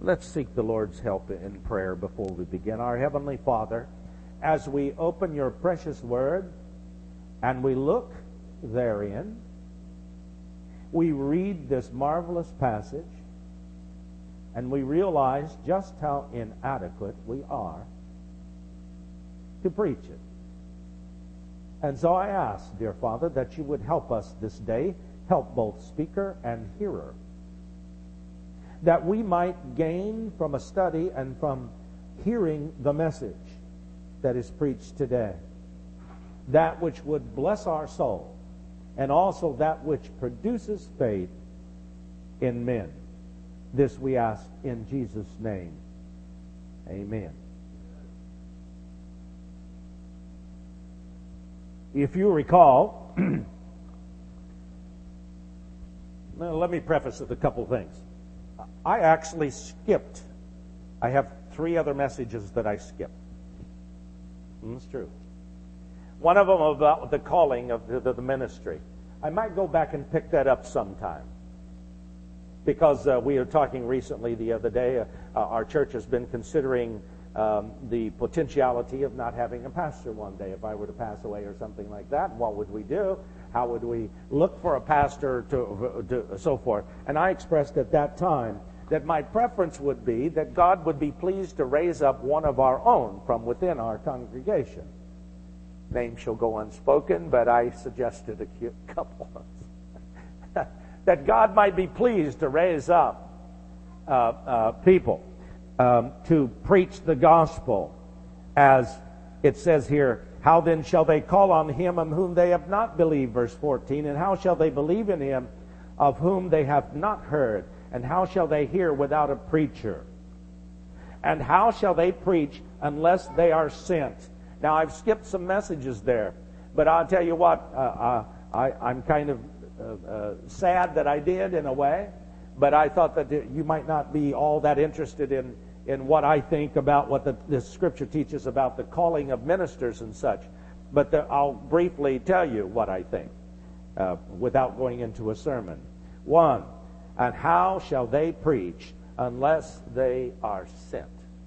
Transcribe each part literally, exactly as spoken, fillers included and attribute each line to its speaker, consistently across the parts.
Speaker 1: Let's seek the Lord's help in prayer before we begin. Our Heavenly Father, as we open your precious word and we look therein, we read this marvelous passage and we realize just how inadequate we are to preach it. And so I ask, dear Father, that you would help us this day, help both speaker and hearer, that we might gain from a study and from hearing the message that is preached today, that which would bless our soul, and also that which produces faith in men. This we ask in Jesus' name. Amen. If you recall, well, let me preface with a couple things. I actually skipped. I have three other messages that I skipped. That's true. One of them about the calling of the, the, the ministry. I might go back and pick that up sometime. Because uh, we were talking recently the other day, uh, our church has been considering um, the potentiality of not having a pastor one day. If I were to pass away or something like that, what would we do? How would we look for a pastor to, to so forth? And I expressed at that time that my preference would be that God would be pleased to raise up one of our own from within our congregation. Name shall go unspoken, but I suggested a couple of that God might be pleased to raise up uh, uh, people um, to preach the gospel, as it says here, how then shall they call on him of whom they have not believed, verse fourteen, and how shall they believe in him of whom they have not heard? And how shall they hear without a preacher? And how shall they preach unless they are sent? Now, I've skipped some messages there, but I'll tell you what, uh, uh, I, I'm kind of uh, uh, sad that I did in a way, but I thought that you might not be all that interested in, in what I think about what the, the Scripture teaches about the calling of ministers and such. But the, I'll briefly tell you what I think uh, without going into a sermon. One, and how shall they preach unless they are sent?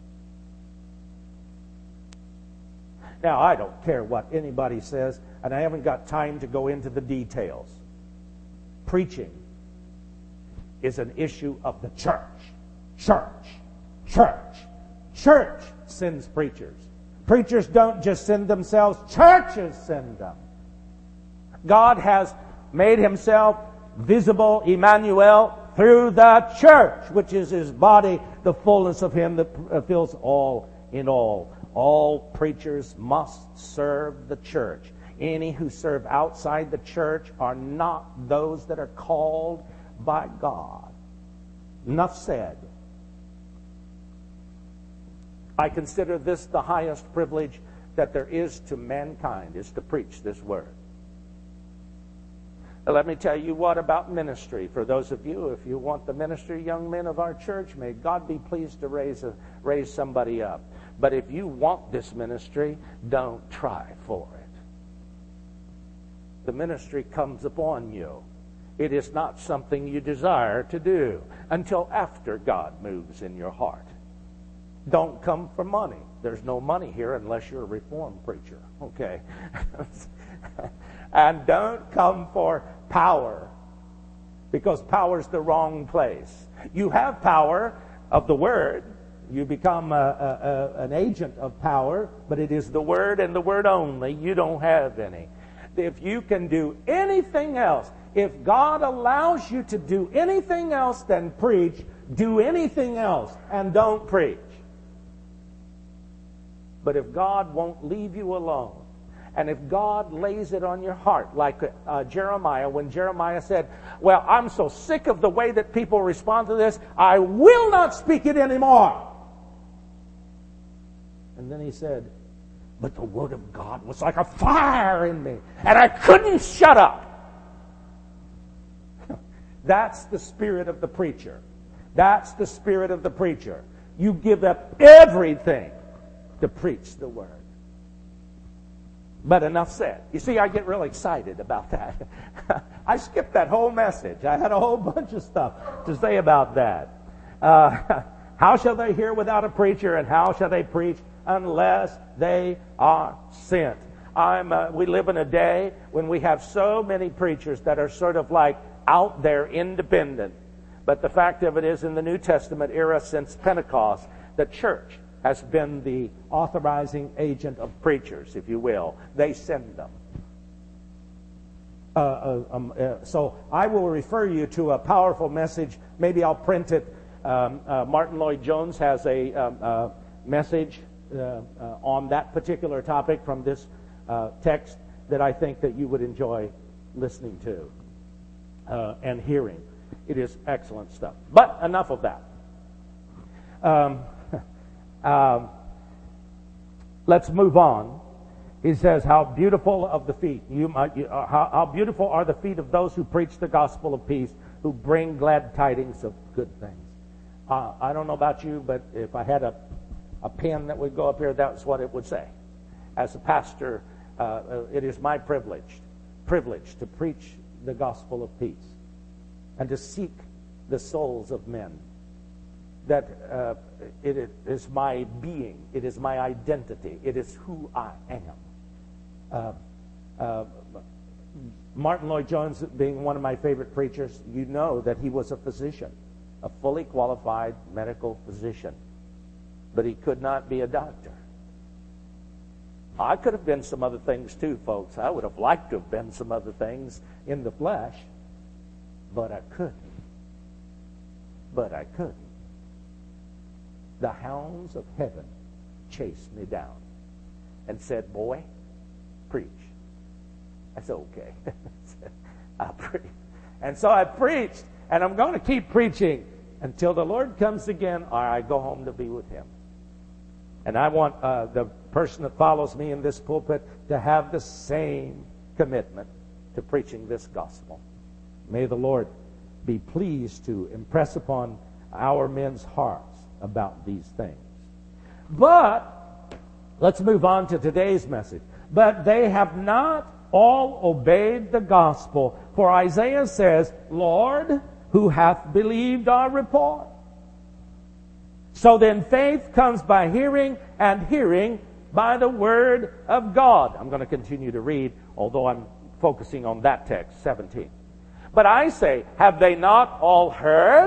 Speaker 1: Now, I don't care what anybody says, and I haven't got time to go into the details. Preaching is an issue of the church. Church. Church. Church sends preachers. Preachers don't just send themselves, churches send them. God has made himself visible, Emmanuel, through the church, which is his body, the fullness of him that fills all in all. All preachers must serve the church. Any who serve outside the church are not those that are called by God. Enough said. I consider this the highest privilege that there is to mankind, is to preach this word. Let me tell you what about ministry. For those of you, if you want the ministry, young men of our church, may God be pleased to raise a, raise somebody up. But if you want this ministry, don't try for it. The ministry comes upon you. It is not something you desire to do until after God moves in your heart. Don't come for money. There's no money here unless you're a Reformed preacher. Okay. And don't come for power, because power's the wrong place. You have power of the Word. You become a, a, a, an agent of power, but it is the Word and the Word only. You don't have any. If you can do anything else, if God allows you to do anything else than preach, do anything else and don't preach. But if God won't leave you alone, and if God lays it on your heart, like uh, Jeremiah, when Jeremiah said, well, I'm so sick of the way that people respond to this, I will not speak it anymore. And then he said, but the word of God was like a fire in me, and I couldn't shut up. That's the spirit of the preacher. That's the spirit of the preacher. You give up everything to preach the word. But enough said. You see, I get real excited about that. I skipped that whole message. I had a whole bunch of stuff to say about that. Uh, How shall they hear without a preacher, and how shall they preach unless they are sent? I'm, uh, we live in a day when we have so many preachers that are sort of like out there independent. But the fact of it is, in the New Testament era since Pentecost, the church has been the authorizing agent of preachers, if you will. They send them. Uh, uh, um, uh, so I will refer you to a powerful message. Maybe I'll print it. Um, uh, Martin Lloyd-Jones has a um, uh, message uh, uh, on that particular topic from this uh, text that I think that you would enjoy listening to uh, and hearing. It is excellent stuff. But enough of that. Um, um, let's move on. He says, how beautiful of the feet. You, might, you, uh, how, how beautiful are the feet of those who preach the gospel of peace, who bring glad tidings of good things. Uh, I don't know about you, but if I had a, a pen that would go up here, that's what it would say. As a pastor, uh, it is my privilege, privilege to preach the gospel of peace and to seek the souls of men. That uh, it is my being, it is my identity, it is who I am. Uh, uh, Martin Lloyd-Jones, being one of my favorite preachers, you know that he was a physician, a fully qualified medical physician, but he could not be a doctor. I could have been some other things too, folks. I would have liked to have been some other things in the flesh, but I couldn't. But I couldn't. The hounds of heaven chased me down and said, boy, preach. I said, okay. I preach. And so I preached, and I'm going to keep preaching until the Lord comes again, or I go home to be with Him. And I want uh, the person that follows me in this pulpit to have the same commitment to preaching this gospel. May the Lord be pleased to impress upon our men's hearts about these things. But let's move on to today's message. But they have not all obeyed the gospel. For Isaiah says, Lord, who hath believed our report? So then faith comes by hearing, and hearing by the word of God. I'm going to continue to read, although I'm focusing on that text, seventeen. But I say, have they not all heard?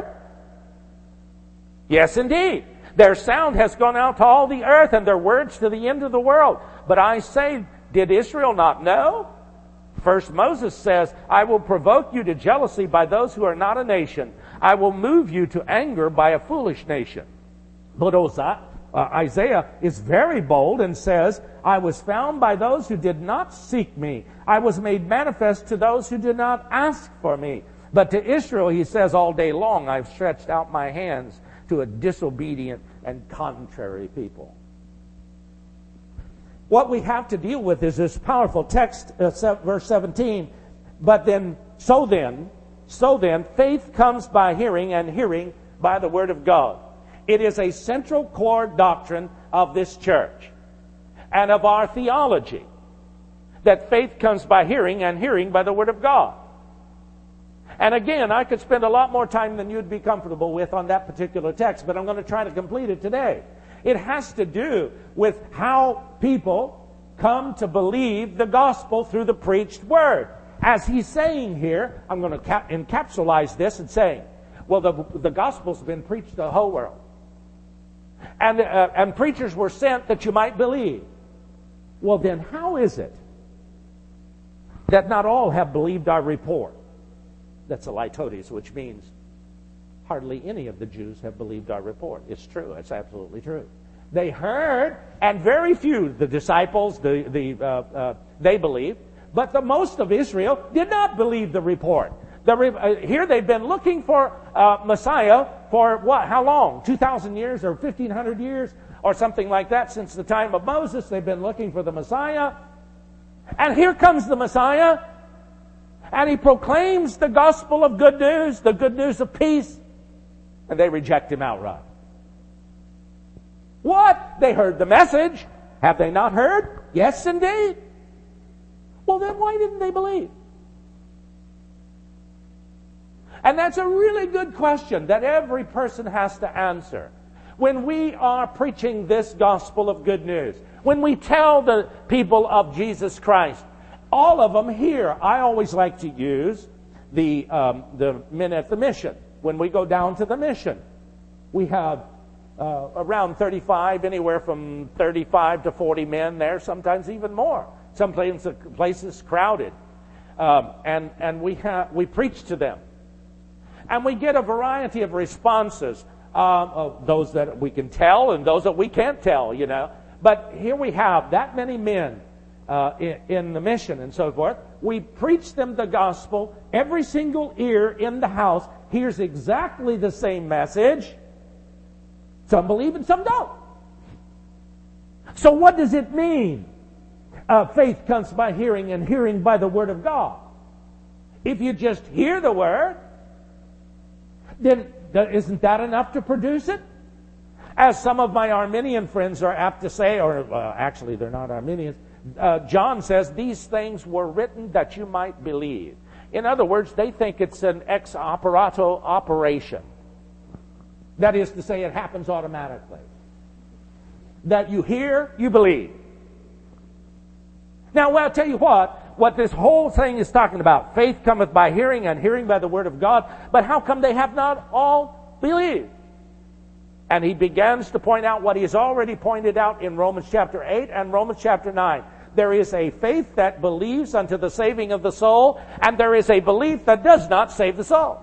Speaker 1: Yes, indeed. Their sound has gone out to all the earth, and their words to the end of the world. But I say, did Israel not know? First Moses says, I will provoke you to jealousy by those who are not a nation. I will move you to anger by a foolish nation. But uh, Isaiah is very bold and says, I was found by those who did not seek me. I was made manifest to those who did not ask for me. But to Israel, he says, all day long I've stretched out my hands to a disobedient and contrary people. What we have to deal with is this powerful text, uh, verse seventeen. But then, so then, so then, faith comes by hearing, and hearing by the word of God. It is a central core doctrine of this church and of our theology that faith comes by hearing, and hearing by the word of God. And again, I could spend a lot more time than you'd be comfortable with on that particular text, but I'm going to try to complete it today. It has to do with how people come to believe the gospel through the preached word. As he's saying here, I'm going to cap- encapsulize this and saying, well, the, the gospel's been preached to the whole world. And, uh, and preachers were sent that you might believe. Well, then how is it that not all have believed our report? That's a litotes, which means hardly any of the Jews have believed our report. It's true. It's absolutely true. They heard, and very few, the disciples, the, the, uh, uh, they believed, but the most of Israel did not believe the report. The re- uh, here they've been looking for uh, Messiah for what? How long? two thousand years or fifteen hundred years or something like that. Since the time of Moses, they've been looking for the Messiah. And here comes the Messiah. And he proclaims the gospel of good news, the good news of peace. And they reject him outright. What? They heard the message. Have they not heard? Yes, indeed. Well, then why didn't they believe? And that's a really good question that every person has to answer. When we are preaching this gospel of good news, when we tell the people of Jesus Christ, all of them hear. I always like to use the um, the men at the mission. When we go down to the mission, we have uh, around thirty-five, anywhere from thirty-five to forty men there, sometimes even more. Some places, places crowded. Um, and and we have we preach to them. And we get a variety of responses, um, of those that we can tell and those that we can't tell, you know. But here we have that many men uh, in, in the mission and so forth. We preach them the gospel. Every single ear in the house hears exactly the same message. Some believe and some don't. So what does it mean? Uh, faith comes by hearing, and hearing by the Word of God. If you just hear the Word, then isn't that enough to produce it? As some of my Arminian friends are apt to say, or uh, actually they're not Arminians, uh, John says, these things were written that you might believe. In other words, they think it's an ex operato operation. That is to say, it happens automatically. That you hear, you believe. Now, well, I'll tell you what, what this whole thing is talking about. Faith cometh by hearing, and hearing by the Word of God. But how come they have not all believed? And he begins to point out what he has already pointed out in Romans chapter eight and Romans chapter nine. There is a faith that believes unto the saving of the soul, and there is a belief that does not save the soul.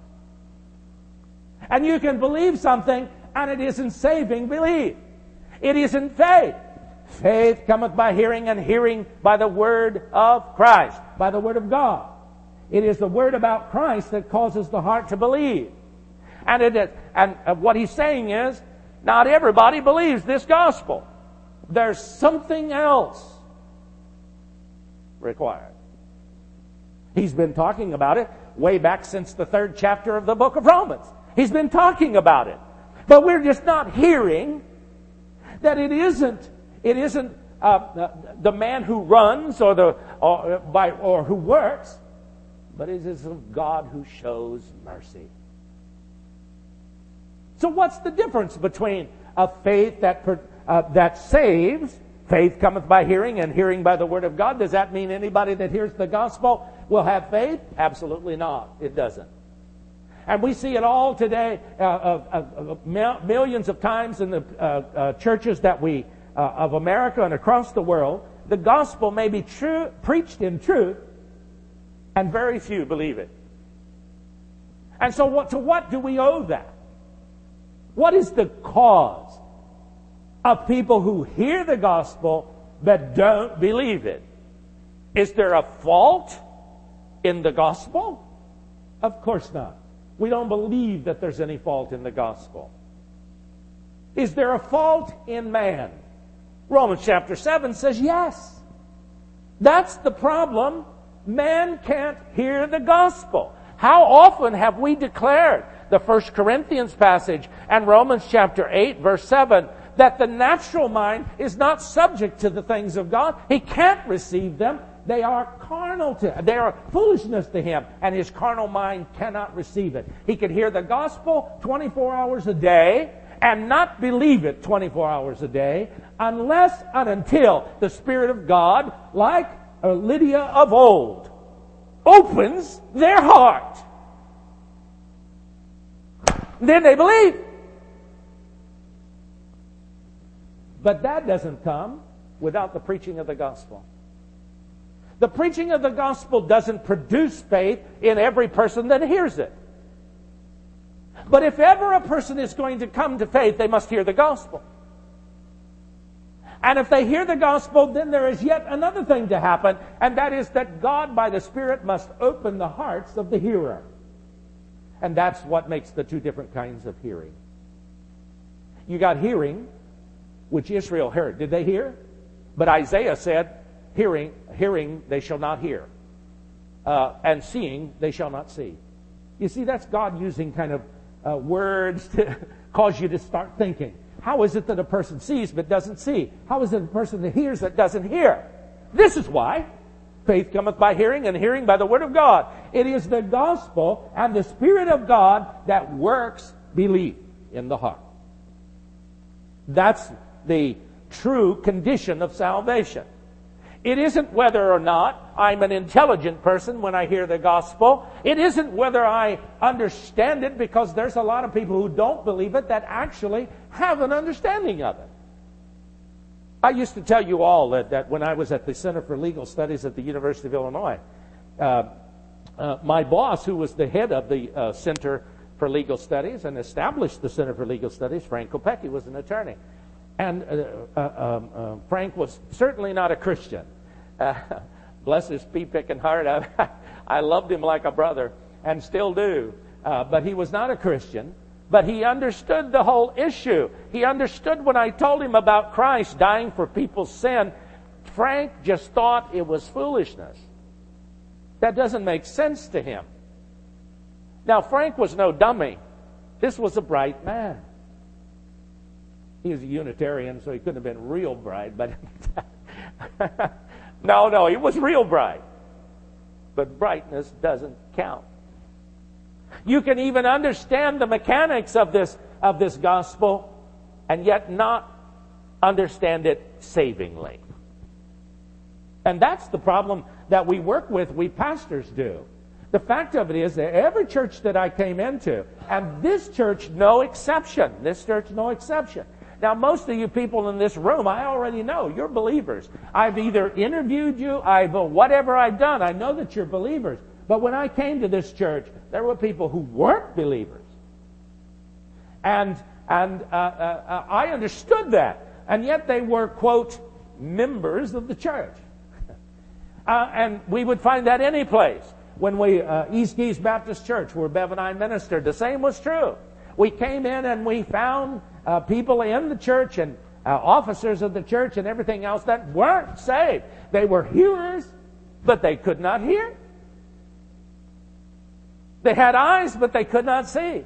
Speaker 1: And you can believe something, and it isn't saving belief. It isn't faith. Faith cometh by hearing, and hearing by the Word of Christ, by the Word of God. It is the Word about Christ that causes the heart to believe. And it is, and what he's saying is, not everybody believes this gospel. There's something else required. He's been talking about it way back since the third chapter of the book of Romans. He's been talking about it. But we're just not hearing that it isn't It isn't uh, the man who runs or the or, by or who works, but it is of God who shows mercy. So what's the difference between a faith that uh, that saves? Faith cometh by hearing, and hearing by the Word of God. Does that mean anybody that hears the gospel will have faith? Absolutely not. It doesn't. And we see it all today, uh, uh, uh, millions of times in the uh, uh, churches that we Uh, of America and across the world. The gospel may be true, preached in truth, and very few believe it. And so what, to what do we owe that? What is the cause of people who hear the gospel but don't believe it? Is there a fault in the gospel? Of course not. We don't believe that there's any fault in the gospel. Is there a fault in man? Romans chapter seven says yes. That's the problem. Man can't hear the gospel. How often have we declared the First Corinthians passage and Romans chapter eight verse seven that the natural mind is not subject to the things of God? He can't receive them. They are carnal to him. They are foolishness to him, and his carnal mind cannot receive it. He can hear the gospel twenty-four hours a day and not believe it twenty-four hours a day unless and until the Spirit of God, like Lydia of old, opens their heart. Then they believe. But that doesn't come without the preaching of the gospel. The preaching of the gospel doesn't produce faith in every person that hears it. But if ever a person is going to come to faith, they must hear the gospel. And if they hear the gospel, then there is yet another thing to happen, and that is that God, by the Spirit, must open the hearts of the hearer. And that's what makes the two different kinds of hearing. You got hearing, which Israel heard. Did they hear? But Isaiah said, hearing, hearing they shall not hear. Uh, and seeing they shall not see. You see, that's God using kind of Uh, words to cause you to start thinking. How is it that a person sees but doesn't see? How is it a person that hears that doesn't hear? This is why faith cometh by hearing, and hearing by the Word of God. It is the gospel and the Spirit of God that works belief in the heart. That's the true condition of salvation. It isn't whether or not I'm an intelligent person when I hear the gospel. It isn't whether I understand it, because there's a lot of people who don't believe it that actually have an understanding of it. I used to tell you all that, that when I was at the Center for Legal Studies at the University of Illinois, uh, uh, my boss, who was the head of the uh, Center for Legal Studies and established the Center for Legal Studies, Frank Kopecki, was an attorney. And uh, uh, um, uh, Frank was certainly not a Christian. Uh, bless his pea-picking heart. I, I loved him like a brother and still do. Uh, but he was not a Christian. But he understood the whole issue. He understood when I told him about Christ dying for people's sin. Frank just thought it was foolishness. That doesn't make sense to him. Now, Frank was no dummy. This was a bright man. He was a Unitarian, so he couldn't have been real bright, but no, no, he was real bright. But brightness doesn't count. You can even understand the mechanics of this of this gospel and yet not understand it savingly. And that's the problem that we work with, we pastors do. The fact of it is that every church that I came into, and this church no exception, this church no exception. Now, most of you people in this room, I already know, you're believers. I've either interviewed you, I've whatever I've done, I know that you're believers. But when I came to this church, there were people who weren't believers. And and uh, uh, I understood that. And yet they were, quote, members of the church. uh, and we would find that any place. When we, uh, East Geese Baptist Church, where Bev and I ministered, the same was true. We came in and we found uh, people in the church and uh, officers of the church and everything else that weren't saved. They were hearers, but they could not hear. They had eyes, but they could not see.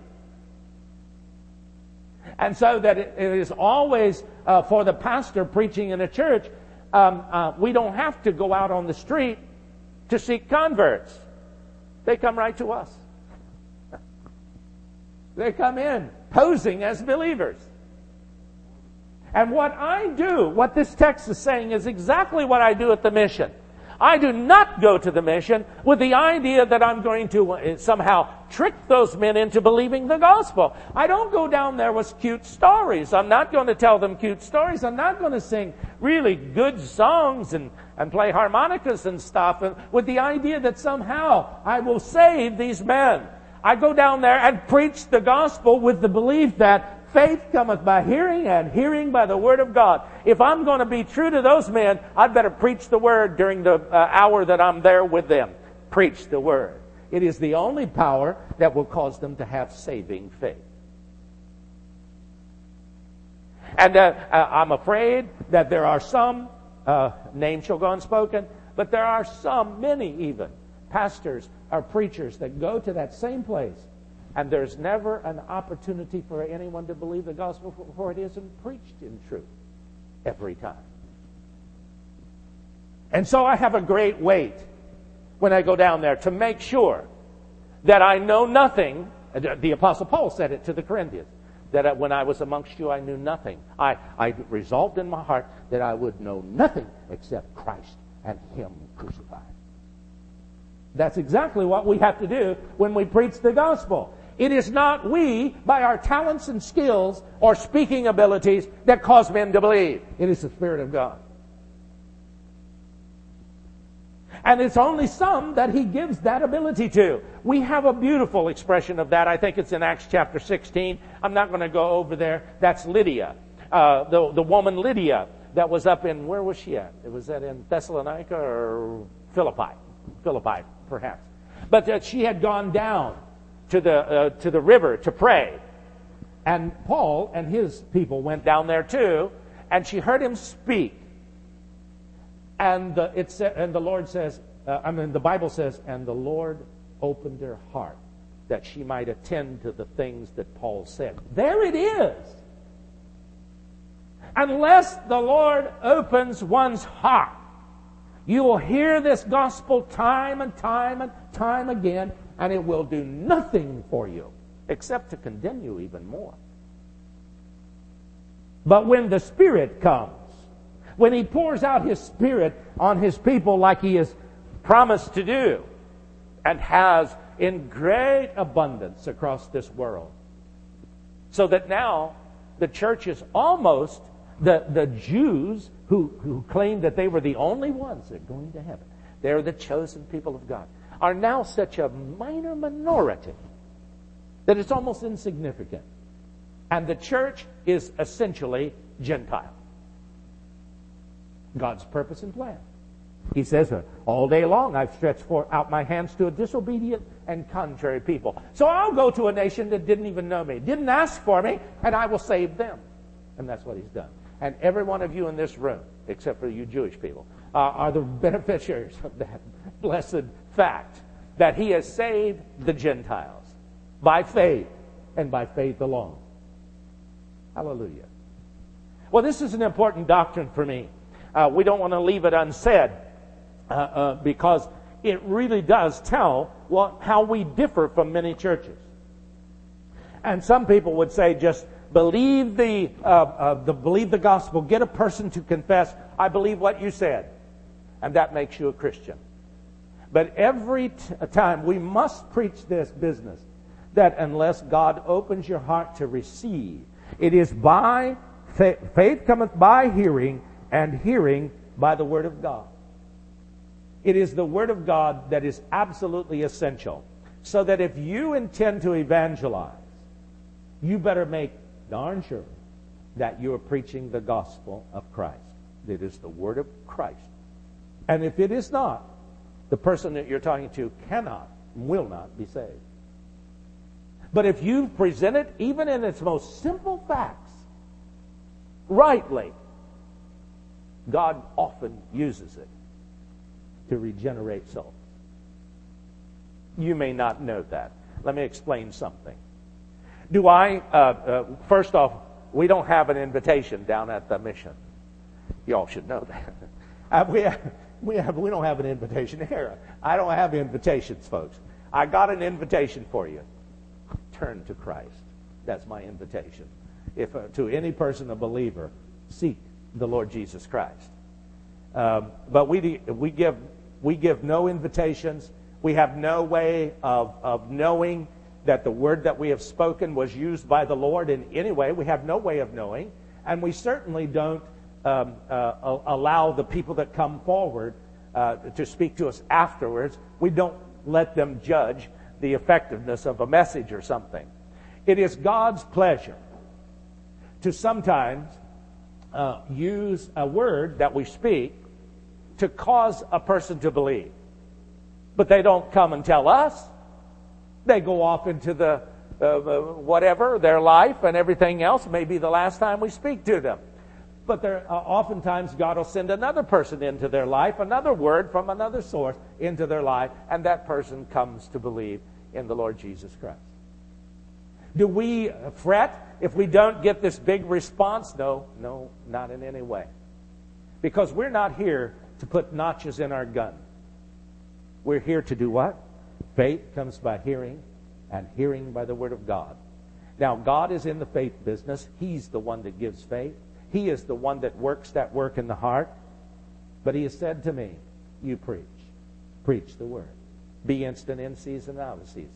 Speaker 1: And so that it, it is always uh, for the pastor preaching in a church, um, uh, we don't have to go out on the street to seek converts. They come right to us. They come in posing as believers. And what I do, what this text is saying, is exactly what I do at the mission. I do not go to the mission with the idea that I'm going to somehow trick those men into believing the gospel. I don't go down there with cute stories. I'm not going to tell them cute stories. I'm not going to sing really good songs and, and play harmonicas and stuff and with the idea that somehow I will save these men. I go down there and preach the gospel with the belief that faith cometh by hearing, and hearing by the word of God. If I'm going to be true to those men, I'd better preach the word during the uh, hour that I'm there with them. Preach the word. It is the only power that will cause them to have saving faith. And uh, I'm afraid that there are some, uh, names shall go unspoken, but there are some, many even, pastors or preachers that go to that same place. And there's never an opportunity for anyone to believe the gospel, for it isn't preached in truth every time. And so I have a great weight when I go down there to make sure that I know nothing. The Apostle Paul said it to the Corinthians, that when I was amongst you I knew nothing. I, I resolved in my heart that I would know nothing except Christ and Him crucified. That's exactly what we have to do when we preach the gospel. It is not we, by our talents and skills or speaking abilities, that cause men to believe. It is the Spirit of God. And it's only some that He gives that ability to. We have a beautiful expression of that. I think it's in Acts chapter sixteen. I'm not going to go over there. That's Lydia. Uh, the, the woman Lydia that was up in, where was she at? Was that in Thessalonica or Philippi? Philippi, perhaps. But uh, she had gone down to the uh, to the river to pray. And Paul and his people went down there too, and she heard him speak. And the, it sa- and the Lord says, uh, I mean, the Bible says, and the Lord opened her heart that she might attend to the things that Paul said. There it is. Unless the Lord opens one's heart, you will hear this gospel time and time and time again, and it will do nothing for you except to condemn you even more. But when the Spirit comes, when He pours out His Spirit on His people like He has promised to do, and has in great abundance across this world, so that now the church is almost the, the Jews who, who claimed that they were the only ones that are going to heaven. They're the chosen people of God, are now such a minor minority that it's almost insignificant. And the church is essentially Gentile. God's purpose and plan. He says, all day long I've stretched forth out my hands to a disobedient and contrary people. So I'll go to a nation that didn't even know me, didn't ask for me, and I will save them. And that's what He's done. And every one of you in this room, except for you Jewish people, uh, are the beneficiaries of that blessed fact that He has saved the Gentiles by faith and by faith alone. Hallelujah. Well, this is an important doctrine for me. Uh, we don't want to leave it unsaid uh, uh, because it really does tell what, how we differ from many churches. And some people would say just believe the, uh, uh, the believe the gospel, get a person to confess, I believe what you said, and that makes you a Christian. But every t- time we must preach this business, that unless God opens your heart to receive, it is by faith, faith cometh by hearing, and hearing by the Word of God. It is the Word of God that is absolutely essential. So that if you intend to evangelize, you better make darn sure that you are preaching the gospel of Christ. It is the Word of Christ. And if it is not, the person that you're talking to cannot, will not be saved. But if you present it, even in its most simple facts, rightly, God often uses it to regenerate souls. You may not know that. Let me explain something. Do I, uh, uh, first off, we don't have an invitation down at the mission. You all should know that. uh, we, have, we, have, we don't have an invitation here. I don't have invitations, folks. I got an invitation for you. Turn to Christ. That's my invitation. If uh, to any person, a believer, seek the Lord Jesus Christ. Um, but we we give we give no invitations. We have no way of, of knowing that the word that we have spoken was used by the Lord in any way. We have no way of knowing. And we certainly don't um, uh, allow the people that come forward uh, to speak to us afterwards. We don't let them judge the effectiveness of a message or something. It is God's pleasure to sometimes uh, use a word that we speak to cause a person to believe. But they don't come and tell us. They go off into the uh, whatever, their life and everything else. May be the last time we speak to them. But there, uh, oftentimes God will send another person into their life, another word from another source into their life, and that person comes to believe in the Lord Jesus Christ. Do we fret if we don't get this big response? No, no, not in any way. Because we're not here to put notches in our gun. We're here to do what? Faith comes by hearing, and hearing by the Word of God. Now, God is in the faith business. He's the one that gives faith. He is the one that works that work in the heart. But He has said to me, you preach. Preach the Word. Be instant in season and out of season.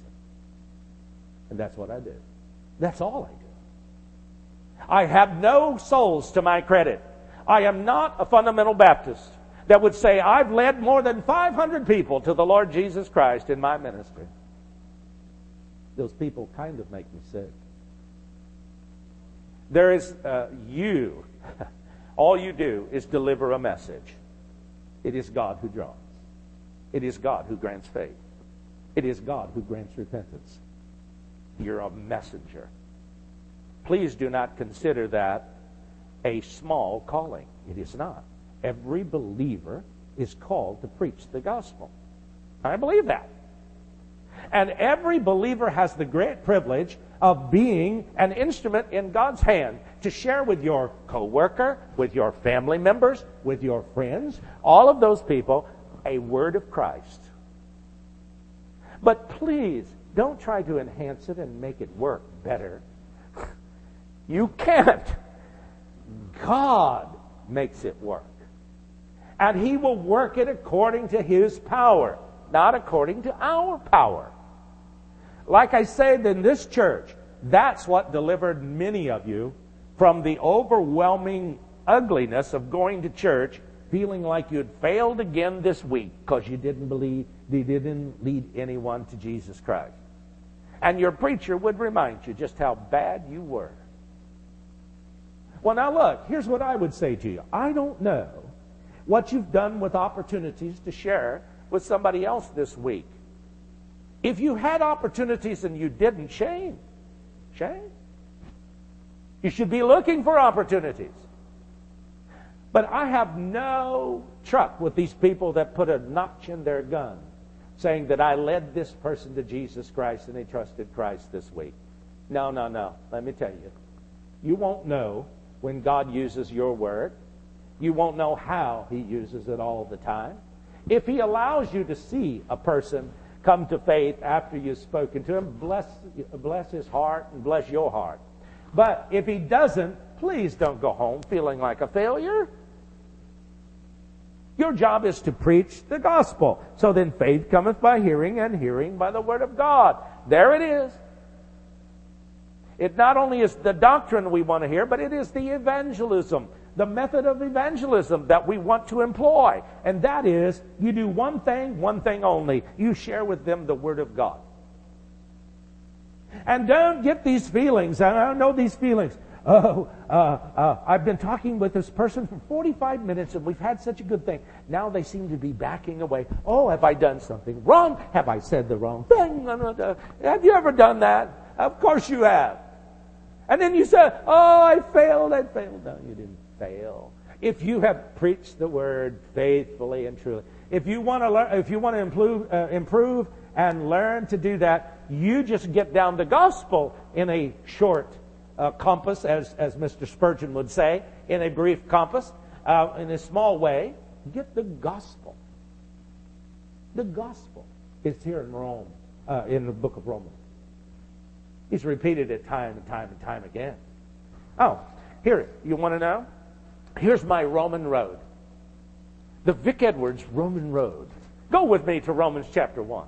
Speaker 1: And that's what I do. That's all I do. I have no souls to my credit. I am not a fundamental Baptist that would say, I've led more than five hundred people to the Lord Jesus Christ in my ministry. Those people kind of make me sick. There is, uh, you, all you do is deliver a message. It is God who draws. It is God who grants faith. It is God who grants repentance. You're a messenger. Please do not consider that a small calling. It is not. Every believer is called to preach the gospel. I believe that. And every believer has the great privilege of being an instrument in God's hand to share with your co-worker, with your family members, with your friends, all of those people, a word of Christ. But please, don't try to enhance it and make it work better. You can't. God makes it work. And He will work it according to His power, not according to our power. Like I said in this church, that's what delivered many of you from the overwhelming ugliness of going to church, feeling like you'd failed again this week because you didn't believe, you didn't lead anyone to Jesus Christ. And your preacher would remind you just how bad you were. Well, now look, here's what I would say to you. I don't know what you've done with opportunities to share with somebody else this week. If you had opportunities and you didn't, shame. Shame. You should be looking for opportunities. But I have no truck with these people that put a notch in their gun saying that I led this person to Jesus Christ and they trusted Christ this week. No, no, no. Let me tell you. You won't know when God uses your word. You won't know how He uses it all the time. If He allows you to see a person come to faith after you've spoken to him, bless, bless his heart and bless your heart. But if He doesn't, please don't go home feeling like a failure. Your job is to preach the gospel. So then faith cometh by hearing, and hearing by the word of God. There it is. It not only is the doctrine we want to hear, but it is the evangelism, the method of evangelism that we want to employ. And that is, you do one thing, one thing only. You share with them the word of God. And don't get these feelings, and I don't know these feelings. Oh, uh, uh, I've been talking with this person for forty-five minutes and we've had such a good thing. Now they seem to be backing away. Oh, have I done something wrong? Have I said the wrong thing? Have you ever done that? Of course you have. And then you say, oh, I failed, I failed. No, you didn't fail. If you have preached the word faithfully and truly, if you want to learn, if you want to improve, uh, improve and learn to do that, you just get down the gospel in a short Uh, compass, as, as Mister Spurgeon would say, in a brief compass, uh, in a small way. Get the gospel. The gospel is here in Rome, uh, in the book of Romans. He's repeated it time and time and time again. Oh, here, you want to know? Here's my Roman road. The Vic Edwards Roman road. Go with me to Romans chapter one.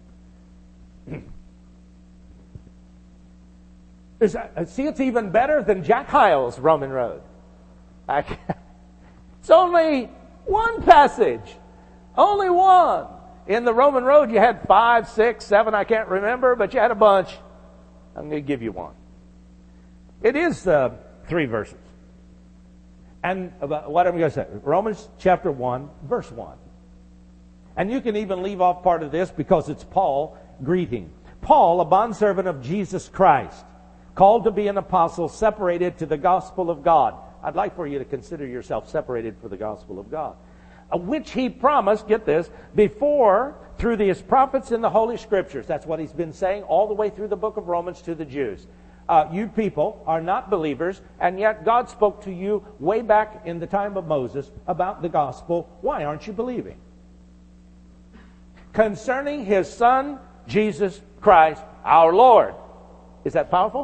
Speaker 1: Is that, see, it's even better than Jack Hyles' Roman road. I it's only one passage. Only one. In the Roman road, you had five, six, seven, I can't remember, but you had a bunch. I'm going to give you one. It is uh, three verses. And about what I'm going to say, Romans chapter one, verse one. And you can even leave off part of this because it's Paul greeting. Paul, a bondservant of Jesus Christ, called to be an apostle, separated to the gospel of God. I'd like for you to consider yourself separated for the gospel of God. Which He promised, get this, before through His prophets in the Holy Scriptures. That's what He's been saying all the way through the book of Romans to the Jews. Uh, you people are not believers, and yet God spoke to you way back in the time of Moses about the gospel. Why aren't you believing? Concerning His Son, Jesus Christ, our Lord. Is that powerful?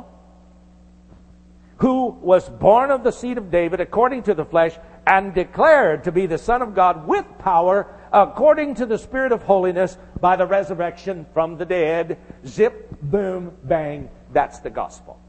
Speaker 1: Who was born of the seed of David according to the flesh and declared to be the Son of God with power according to the Spirit of holiness by the resurrection from the dead. Zip, boom, bang. That's the gospel.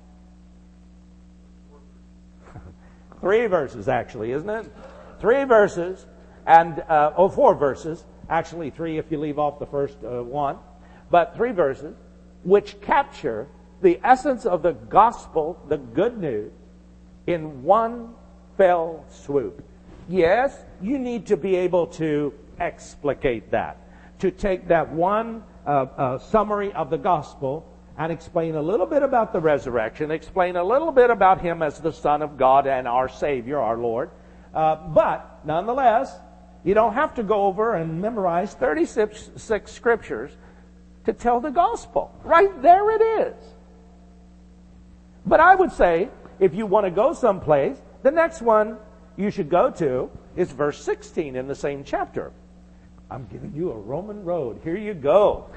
Speaker 1: Three verses actually, isn't it? Three verses and, uh, oh, four verses. Actually three if you leave off the first uh, one. But three verses which capture the essence of the gospel, the good news, in one fell swoop. Yes, you need to be able to explicate that. To take that one uh, uh, summary of the gospel and explain a little bit about the resurrection, explain a little bit about Him as the Son of God and our Savior, our Lord. Uh, but, nonetheless, you don't have to go over and memorize thirty-six scriptures to tell the gospel. Right there it is. But I would say, if you want to go someplace, the next one you should go to is verse sixteen in the same chapter. I'm giving you a Roman road. Here you go.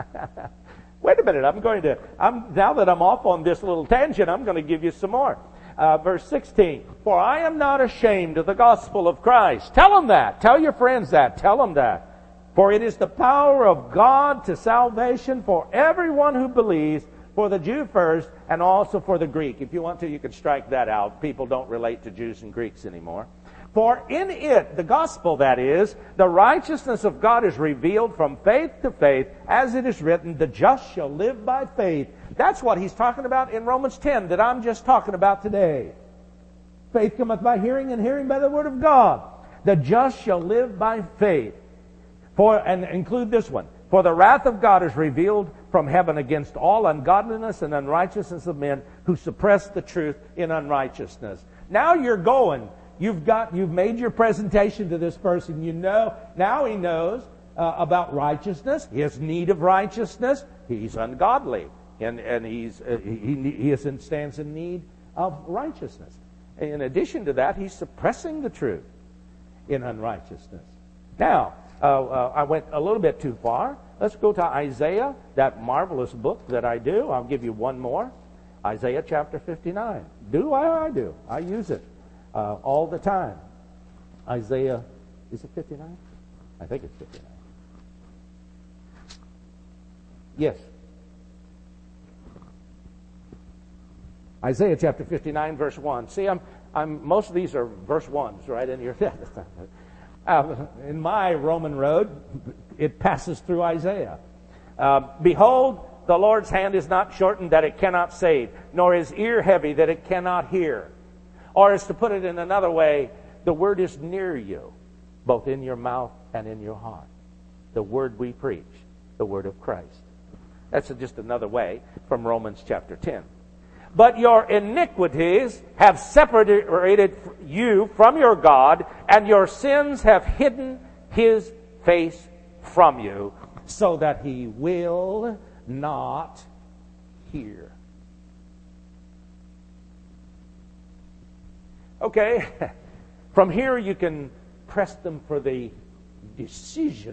Speaker 1: Wait a minute. I'm going to, I'm, now that I'm off on this little tangent, I'm going to give you some more. Uh, verse sixteen, for I am not ashamed of the gospel of Christ. Tell them that. Tell your friends that. Tell them that. For it is the power of God to salvation for everyone who believes, for the Jew first, and also for the Greek. If you want to, you can strike that out. People don't relate to Jews and Greeks anymore. For in it, the gospel that is, the righteousness of God is revealed from faith to faith, as it is written, the just shall live by faith. That's what he's talking about in Romans ten that I'm just talking about today. Faith cometh by hearing, and hearing by the word of God. The just shall live by faith. For, and include this one, for the wrath of God is revealed from heaven against all ungodliness and unrighteousness of men who suppress the truth in unrighteousness. Now you're going. You've got, you've made your presentation to this person. You know, now he knows uh, about righteousness, his need of righteousness. He's ungodly, and and he's uh, he he is in, stands in need of righteousness. In addition to that, he's suppressing the truth in unrighteousness. Now, uh, uh, I went a little bit too far. Let's go to Isaiah, that marvelous book that I do. I'll give you one more. Isaiah chapter fifty-nine. Do I? I do. I use it. Uh, all the time. Isaiah, is it fifty-nine? I think it's fifty-nine. Yes. Isaiah chapter fifty-nine, verse one. See, I'm, I'm, most of these are verse ones, right? In your, uh, in my Roman road, it passes through Isaiah. Uh, Behold, the Lord's hand is not shortened that it cannot save, nor his ear heavy that it cannot hear. Or as to put it in another way, the word is near you, both in your mouth and in your heart. The word we preach, the word of Christ. That's just another way from Romans chapter ten. But your iniquities have separated you from your God, and your sins have hidden his face from you, so that he will not hear. Okay, from here you can press them for the decision.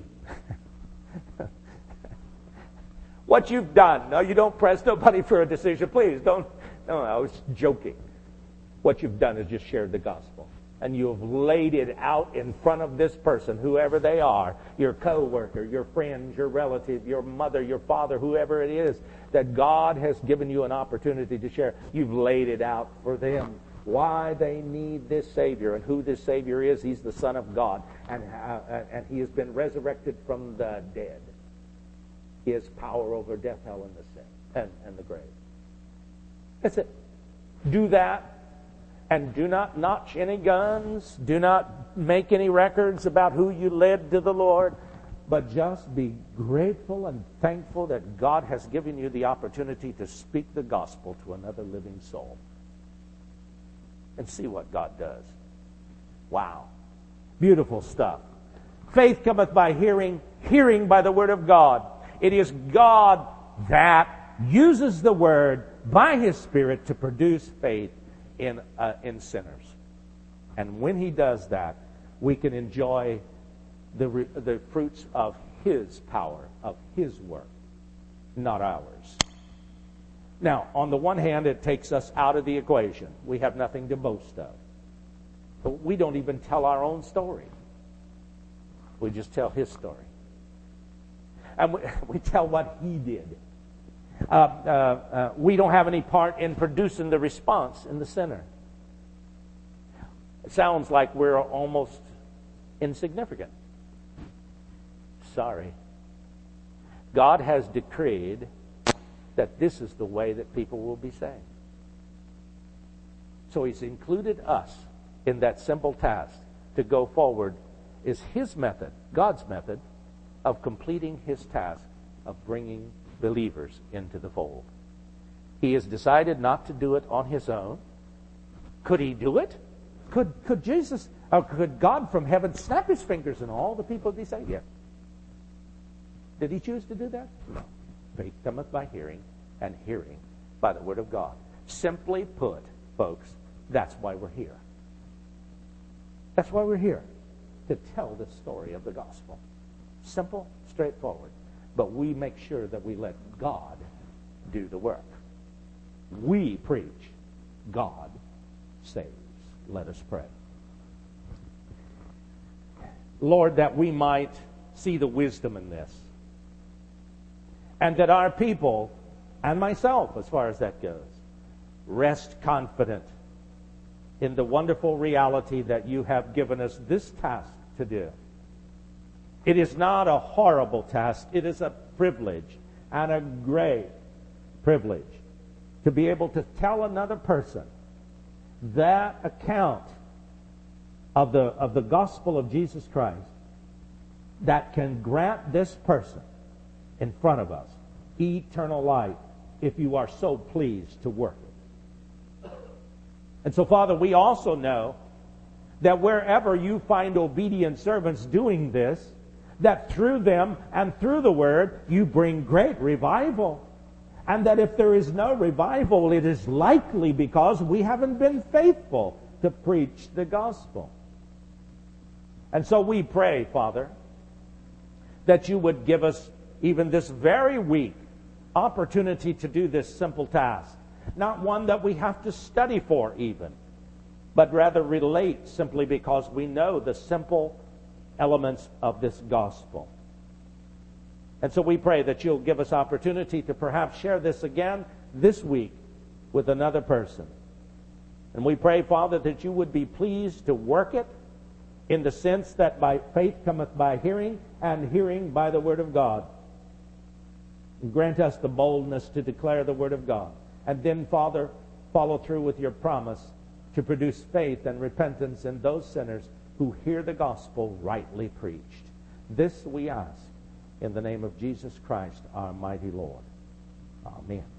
Speaker 1: What you've done. No, you don't press nobody for a decision. Please, don't. No, I was joking. What you've done is just shared the gospel. And you have laid it out in front of this person, whoever they are, your co-worker, your friend, your relative, your mother, your father, whoever it is, that God has given you an opportunity to share. You've laid it out for them. Why they need this Savior and who this Savior is. He's the Son of God, and uh, and He has been resurrected from the dead. He has power over death, hell, and the sin and, and the grave. That's it. Do that, and do not notch any guns. Do not make any records about who you led to the Lord, but just be grateful and thankful that God has given you the opportunity to speak the gospel to another living soul. And see what God does. Wow. Beautiful stuff. Faith cometh by hearing, hearing by the word of God. It is God that uses the word by His Spirit to produce faith in uh, in sinners. And when He does that, we can enjoy the re- the fruits of His power, of His work, not ours. Now, on the one hand, it takes us out of the equation. We have nothing to boast of. But we don't even tell our own story. We just tell His story. And we, we tell what He did. Uh, uh, uh, we don't have any part in producing the response in the sinner. It sounds like we're almost insignificant. Sorry. God has decreed that this is the way that people will be saved. So He's included us in that simple task to go forward. Is His method, God's method, of completing His task of bringing believers into the fold. He has decided not to do it on His own. Could He do it? Could could Jesus, or could God from heaven snap His fingers and all the people be saved? Yeah. Did He choose to do that? No. Faith cometh by hearing, and hearing by the word of God. Simply put, folks, that's why we're here. That's why we're here, to tell the story of the gospel. Simple, straightforward. But we make sure that we let God do the work. We preach. God saves. Let us pray. Lord, that we might see the wisdom in this, and that our people, and myself as far as that goes, rest confident in the wonderful reality that you have given us this task to do. It is not a horrible task. It is a privilege, and a great privilege, to be able to tell another person that account of the, of the gospel of Jesus Christ that can grant this person in front of us eternal life if you are so pleased to work it. And so, Father, we also know that wherever you find obedient servants doing this, that through them and through the Word, you bring great revival. And that if there is no revival, it is likely because we haven't been faithful to preach the gospel. And so we pray, Father, that you would give us even this very week opportunity to do this simple task. Not one that we have to study for even, but rather relate simply because we know the simple elements of this gospel. And so we pray that you'll give us opportunity to perhaps share this again this week with another person. And we pray, Father, that you would be pleased to work it in the sense that by faith cometh by hearing, and hearing by the word of God. And grant us the boldness to declare the word of God. And then, Father, follow through with your promise to produce faith and repentance in those sinners who hear the gospel rightly preached. This we ask in the name of Jesus Christ, our mighty Lord. Amen.